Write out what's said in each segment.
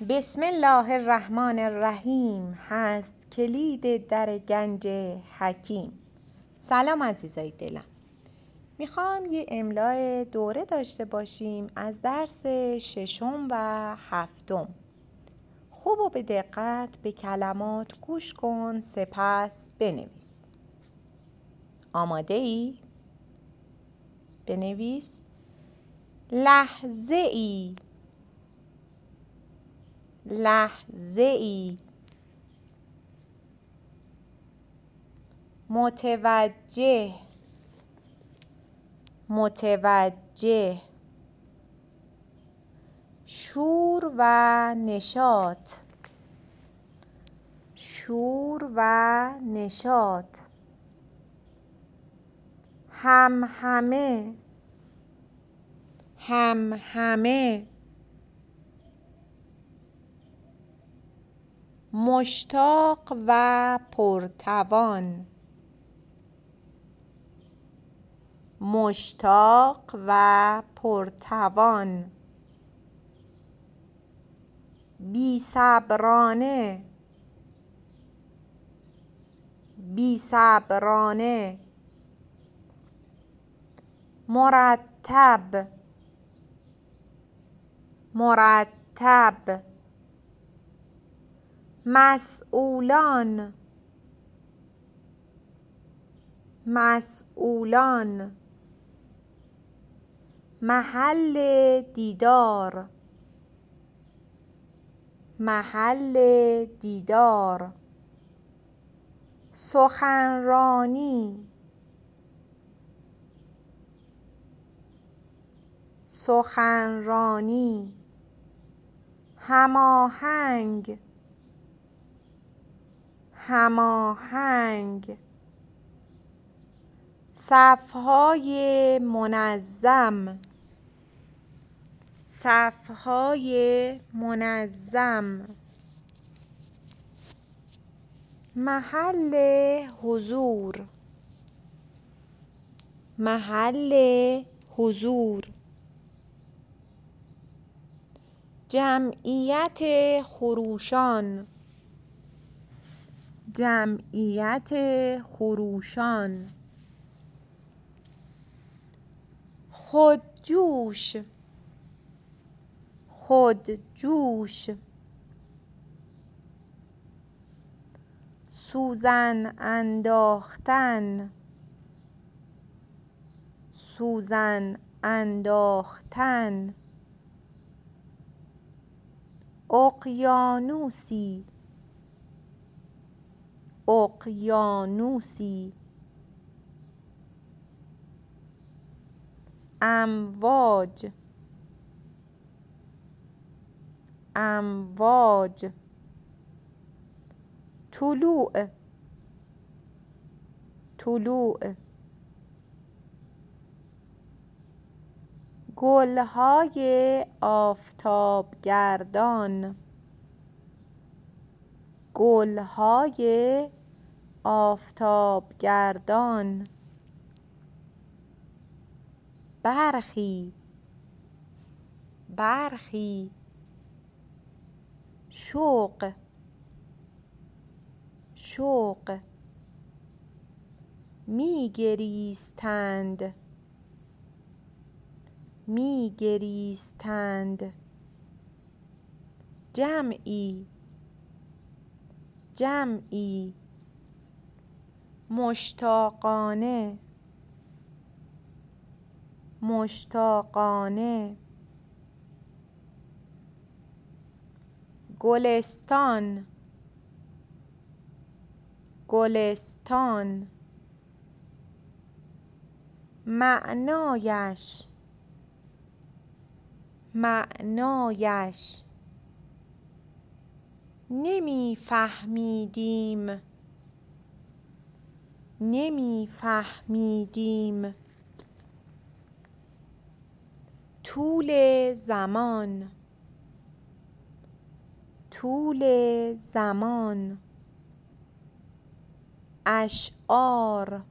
بسم الله الرحمن الرحیم هست کلید در گنج حکیم. سلام عزیزای دلم، میخوام یه املای دوره داشته باشیم از درس 6 و 7. خوب و به دقت به کلمات گوش کن، سپس بنویس. آماده ای؟ بنویس: لحظه ای، لحظه ای، متوجه، متوجه، شور و نشاط، شور و نشاط، همهمه، همهمه، مشتاق و پرتوان، مشتاق و پرتوان، بی‌صبرانه، بی‌صبرانه، مرتب، مرتب، مسئولان، مسئولان، محل دیدار، محل دیدار، سخنرانی، سخنرانی، هماهنگ، هماهنگ، صفهای منظم، صفهای منظم، محل حضور، محل حضور، جمعیت خروشان، جمعیت خروشان، خودجوش، خودجوش، سوزن انداختن، سوزن انداختن، اقیانوسی، اقیانوسی، امواج، امواج، طلوع، طلوع، گلهای آفتابگردان، گلهای آفتابگردان، برخی، برخی، شوق، شوق، میگریستند، میگریستند، جمعی، جمعی، مشتاقانه، مشتاقانه، گلستان، گلستان، معنایش، معنایش، نمیفهمیدیم، نمیفهمیدیم، طول زمان، طول زمان، اشعار،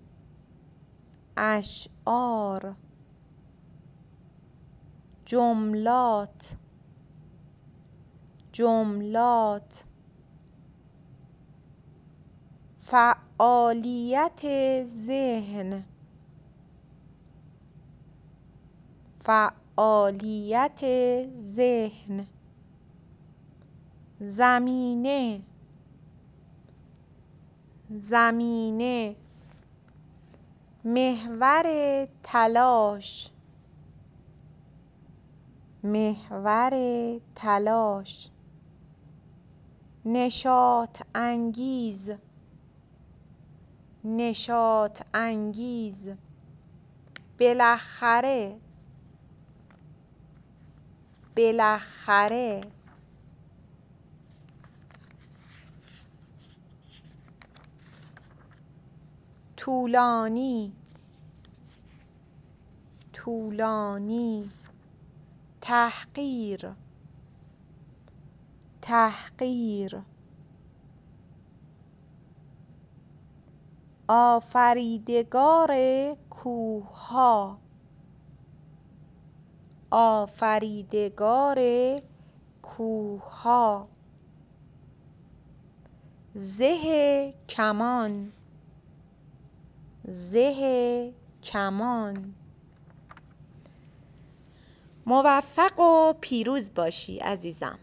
اشعار، جملات، جملات فعالیت ذهن فعالیت ذهن زمینه زمینه محور تلاش محور تلاش نشاط انگیز نشاط انگیز بالاخره بالاخره طولانی طولانی تحقیر تحقیر آفریدگار کوه‌ها آفریدگار کوه‌ها زه کمان زه کمان موفق و پیروز باشی عزیزم.